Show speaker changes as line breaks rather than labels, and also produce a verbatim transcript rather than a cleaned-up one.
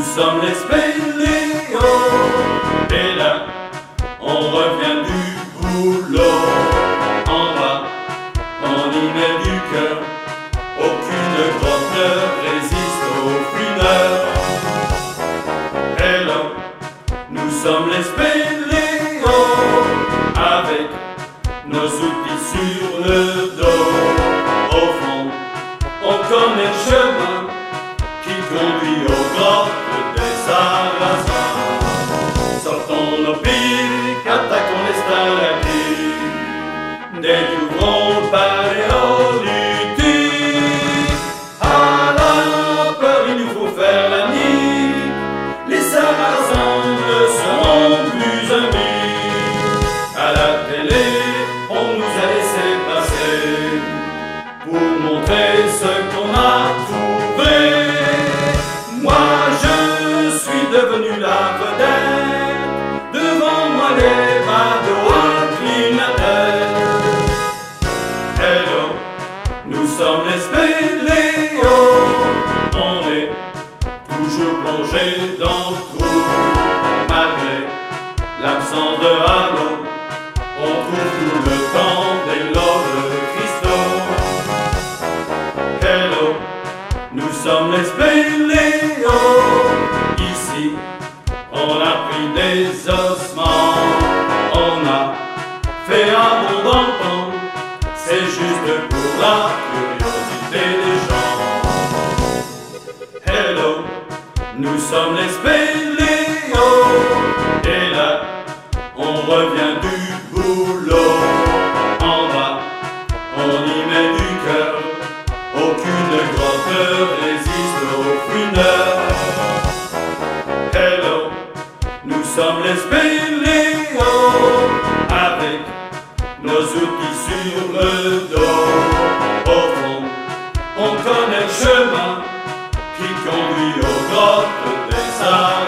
sommes les Spéléos, et là, on revient du boulot. En bas, on y met du cœur, aucune grotte ne résiste aux fumeurs. Hello, nous sommes les Spéléos, avec nos outils sur le dos. Au fond, on connaît le chemin qui conduit aux grottes des Sarrasins. Sortons nos pics, attaquons les stalactites, découvrons le paléolithique. À la peur, il nous faut faire la nique, les Sarrasins ne seront plus amis. À la télé, on nous a laissé passer pour montrer ce qu'on a trouvé. Moi je suis devenu la vedette, devant moi les badauds inclinateurs. Hello, nous sommes les Spéléos, on est toujours plongé dans le trou. Malgré l'absence de halo, on trouve tout le temps des lobes cristaux. Hello, nous sommes les Spéléos, ici on a pris des ossements, on a fait un bond dans le temps, c'est juste pour la curiosité des gens. Hello, nous sommes les Spéléos, et là on revient du boulot. En bas, on y met du cœur, aucune grotte ne résiste aux fumeurs. Hello, nous sommes les Spéléos, avec nos outils sur le dos. Au fond, on connaît le chemin qui conduit aux grottes des Sarrasins.